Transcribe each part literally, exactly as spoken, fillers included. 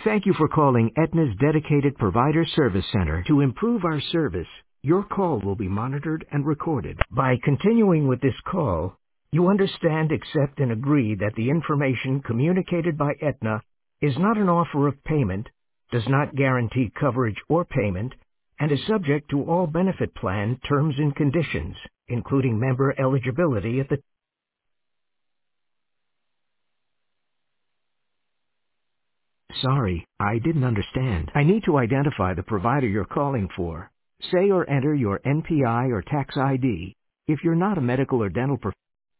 Thank you for calling Aetna's dedicated provider service center. To improve our service, your call will be monitored and recorded. By continuing with this call, you understand, accept, and agree that the information communicated by Aetna is not an offer of payment, does not guarantee coverage or payment, and is subject to all benefit plan terms and conditions, including member eligibility at the... Sorry, I didn't understand. I need to identify the provider you're calling for. Say or enter your N P I or tax I D. If you're not a medical or dental prof...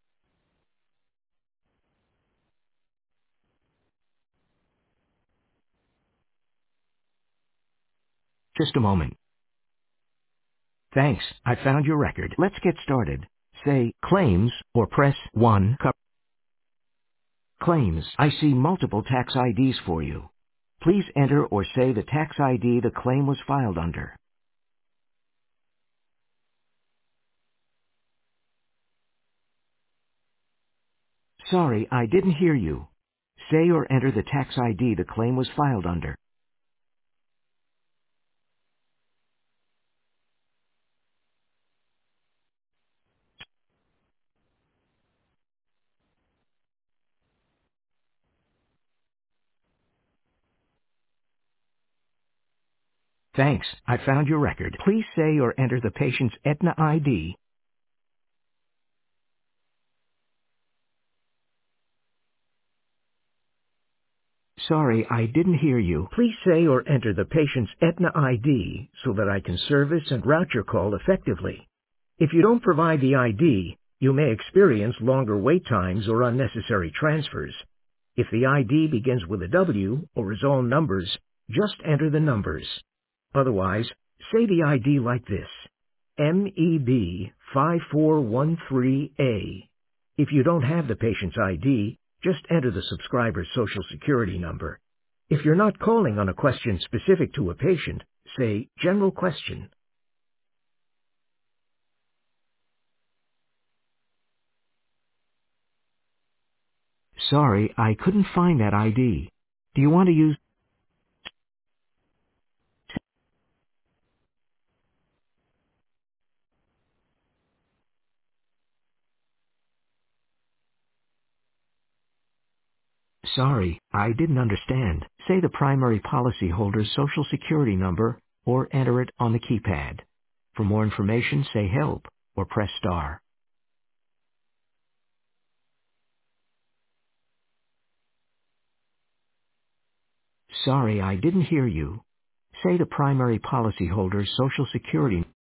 Just a moment. Thanks, I found your record. Let's get started. Say claims or press one. Co- claims. I see multiple tax I Ds for you. Please enter or say the tax I D the claim was filed under. Sorry, I didn't hear you. Say or enter the tax I D the claim was filed under. Thanks, I found your record. Please say or enter the patient's Aetna I D. Sorry, I didn't hear you. Please say or enter the patient's Aetna I D so that I can service and route your call effectively. If you don't provide the I D, you may experience longer wait times or unnecessary transfers. If the I D begins with a W or is all numbers, just enter the numbers. Otherwise, say the I D like this: M E B five four one three A. If you don't have the patient's I D, just enter the subscriber's social security number. If you're not calling on a question specific to a patient, say general question. Sorry, I couldn't find that I D. Do you want to use... Sorry, I didn't understand. Say the primary policyholder's social security number or enter it on the keypad. For more information, say help or press star. Sorry, I didn't hear you. Say the primary policyholder's social security